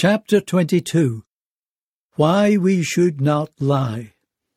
Chapter 22. Why we should not lie.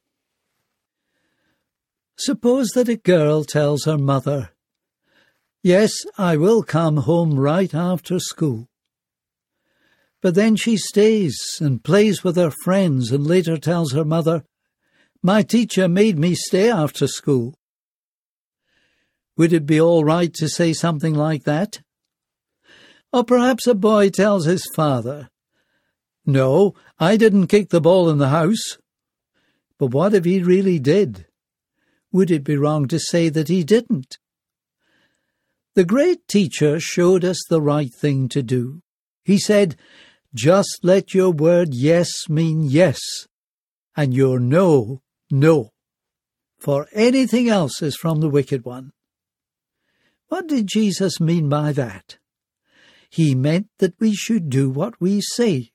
Suppose that a girl tells her mother, "Yes, I will come home right after school." But then she stays and plays with her friends and later tells her mother, "My teacher made me stay after school." Would it be all right to say something like that? Or perhaps a boy tells his father, "No, I didn't kick the ball in the house." But what if he really did? Would it be wrong to say that he didn't? The great teacher showed us the right thing to do. He said, "Just let your word yes mean yes, and your no, no, for anything else is from the wicked one." What did Jesus mean by that? He meant that we should do what we say.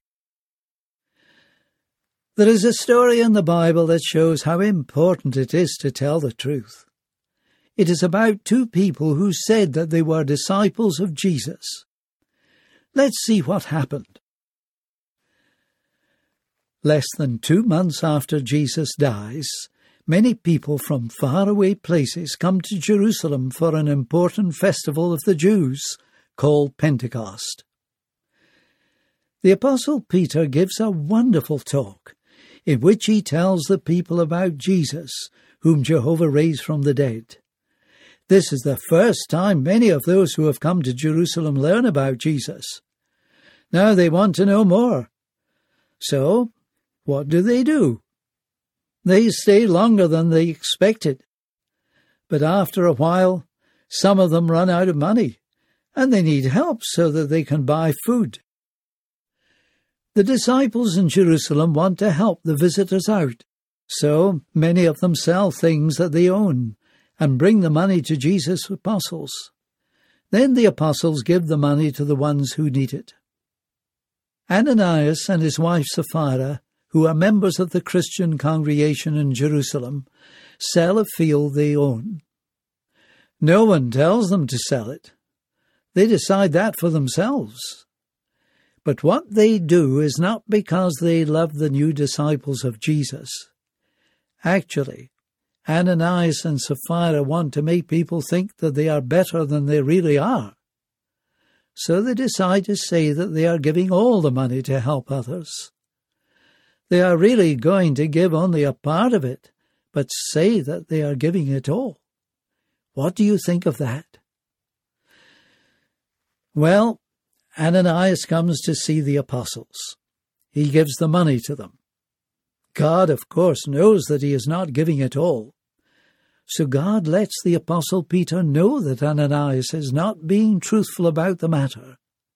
There is a story in the Bible that shows how important it is to tell the truth. It is about two people who said that they were disciples of Jesus. Let's see what happened. Less than 2 months after Jesus dies, many people from faraway places come to Jerusalem for an important festival of the Jews called Pentecost. The Apostle Peter gives a wonderful talk in which he tells the people about Jesus, whom Jehovah raised from the dead. This is the first time many of those who have come to Jerusalem learn about Jesus. Now they want to know more. So, what do? They stay longer than they expected. But after a while, some of them run out of money, and they need help so that they can buy food. The disciples in Jerusalem want to help the visitors out, so many of them sell things that they own and bring the money to Jesus' apostles. Then the apostles give the money to the ones who need it. Ananias and his wife Sapphira, who are members of the Christian congregation in Jerusalem, sell a field they own. No one tells them to sell it. They decide that for themselves. But what they do is not because they love the new disciples of Jesus. Actually, Ananias and Sapphira want to make people think that they are better than they really are. So they decide to say that they are giving all the money to help others. They are really going to give only a part of it, but say that they are giving it all. What do you think of that? Well, Ananias comes to see the apostles. He gives the money to them. God, of course, knows that he is not giving it all. So God lets the apostle Peter know that Ananias is not being truthful about the matter.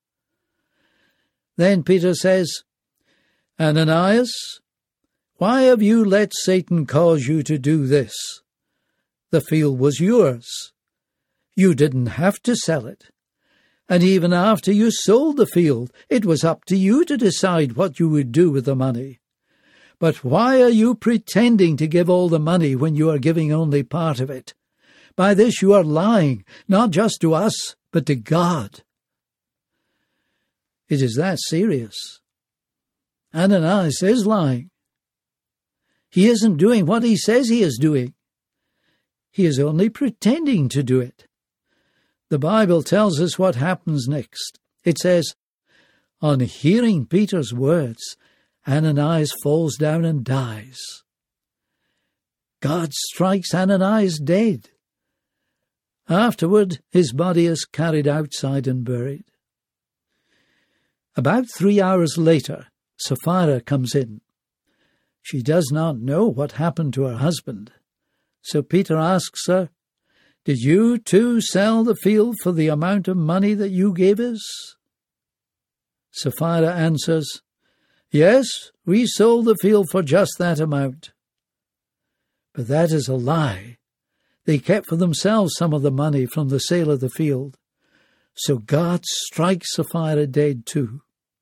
Then Peter says, "Ananias, why have you let Satan cause you to do this? The field was yours. You didn't have to sell it. And even after you sold the field, it was up to you to decide what you would do with the money. But why are you pretending to give all the money when you are giving only part of it? By this you are lying, not just to us, but to God." It is that serious. Ananias is lying. He isn't doing what he says he is doing. He is only pretending to do it. The Bible tells us what happens next. It says, "On hearing Peter's words, Ananias falls down and dies." God strikes Ananias dead. Afterward, his body is carried outside and buried. About 3 hours later, Sapphira comes in. She does not know what happened to her husband. So Peter asks her, "Did you too sell the field for the amount of money that you gave us?" Sapphira answers, "Yes, we sold the field for just that amount." But that is a lie. They kept for themselves some of the money from the sale of the field. So God strikes Sapphira dead too.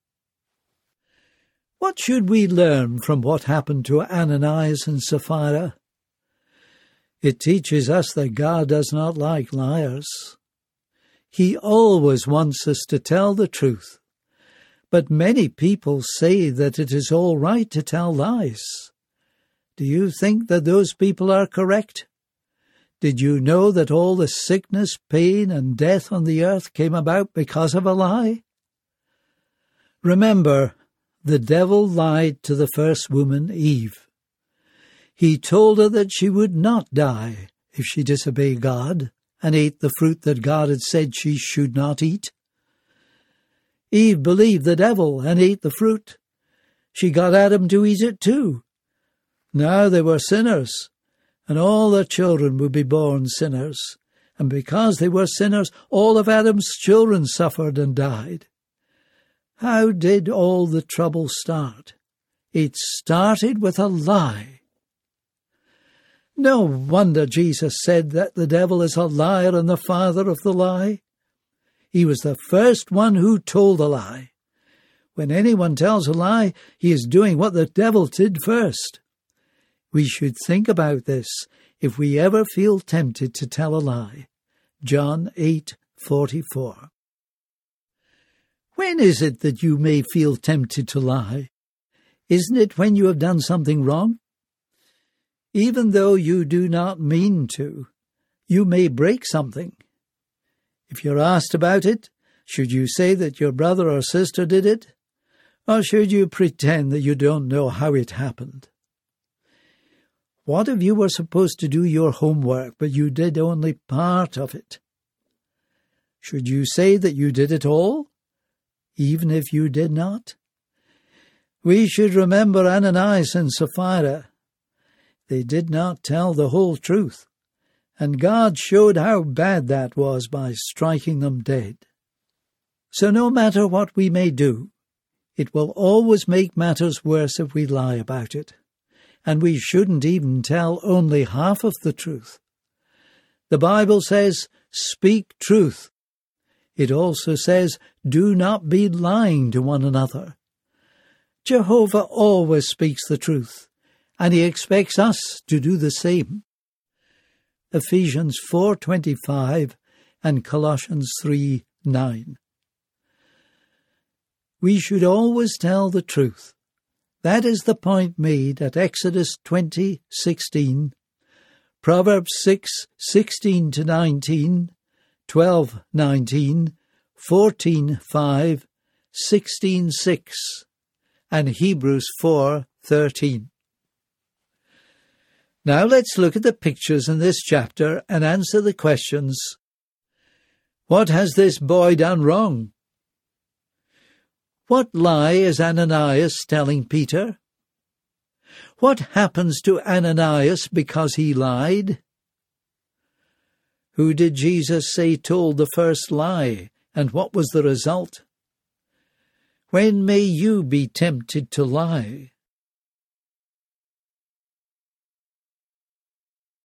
What should we learn from what happened to Ananias and Sapphira? It teaches us that God does not like liars. He always wants us to tell the truth, But many people say that it is all right to tell lies. Do you think that those people are correct? Did you know that all the sickness, pain, and death on the earth came about because of a lie? Remember, the devil lied to the first woman, Eve. He told her that she would not die if she disobeyed God and ate the fruit that God had said she should not eat. Eve believed the devil and ate the fruit. She got Adam to eat it too. Now they were sinners, and all their children would be born sinners. And because they were sinners, all of Adam's children suffered and died. How did all the trouble start? It started with a lie. No wonder Jesus said that the devil is a liar and the father of the lie. He was the first one who told a lie. When anyone tells a lie, he is doing what the devil did first. We should think about this if we ever feel tempted to tell a lie. John 8:44. When is it that you may feel tempted to lie? Isn't it when you have done something wrong? Even though you do not mean to, you may break something. If you're asked about it, should you say that your brother or sister did it? Or should you pretend that you don't know how it happened? What if you were supposed to do your homework, but you did only part of it? Should you say that you did it all, even if you did not? We should remember Ananias and Sapphira. They did not tell the whole truth, and God showed how bad that was by striking them dead. So no matter what we may do, it will always make matters worse if we lie about it, and we shouldn't even tell only half of the truth. The Bible says, "Speak truth." It also says, "Do not be lying to one another." Jehovah always speaks the truth, and he expects us to do the same. Ephesians 4:25 and Colossians 3:9. We should always tell the truth. That is the point made at Exodus 20:16, Proverbs 6:16-19, 12:19, 14:5, 16:6, and Hebrews 4:13. Now let's look at the pictures in this chapter and answer the questions. What has this boy done wrong? What lie is Ananias telling Peter? What happens to Ananias because he lied? Who did Jesus say told the first lie, and what was the result? When may you be tempted to lie?